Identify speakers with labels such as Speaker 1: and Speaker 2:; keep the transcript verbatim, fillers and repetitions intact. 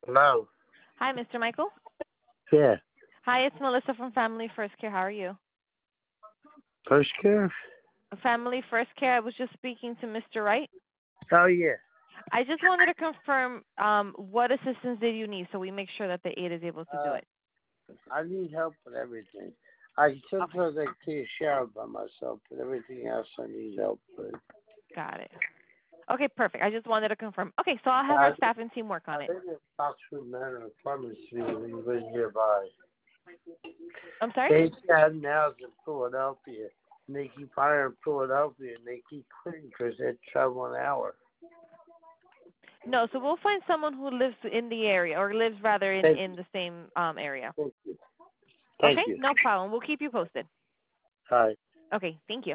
Speaker 1: Hello.
Speaker 2: Hi, Mister Michael.
Speaker 1: Yeah.
Speaker 2: Hi, it's Melissa from Family First Care. How are you?
Speaker 1: First care?
Speaker 2: Family First Care. I was just speaking to Mister Wright.
Speaker 1: Oh, yeah.
Speaker 2: I just wanted to confirm um, what assistance did you need so we make sure that the aide is able to do
Speaker 1: Uh,
Speaker 2: it.
Speaker 1: I need help with everything. I
Speaker 2: Okay,
Speaker 1: sometimes I take a shower by myself, but everything else I need help with.
Speaker 2: got it. Okay, perfect. I just wanted to confirm. Okay, so I'll have
Speaker 1: I,
Speaker 2: our staffing team work on
Speaker 1: I
Speaker 2: it.
Speaker 1: live in Foxwood Manor Pharmacy when you live nearby.
Speaker 2: I'm sorry?
Speaker 1: They got now in Philadelphia, and they keep hiring Philadelphia, and they keep quitting because they travel an hour.
Speaker 2: No, so we'll find someone who lives in the area or lives rather in,
Speaker 1: Thank
Speaker 2: in
Speaker 1: you.
Speaker 2: the same um, area.
Speaker 1: Thank you.
Speaker 2: Okay,
Speaker 1: Thank you.
Speaker 2: no problem. We'll keep you posted.
Speaker 1: Hi.
Speaker 2: Okay, thank you.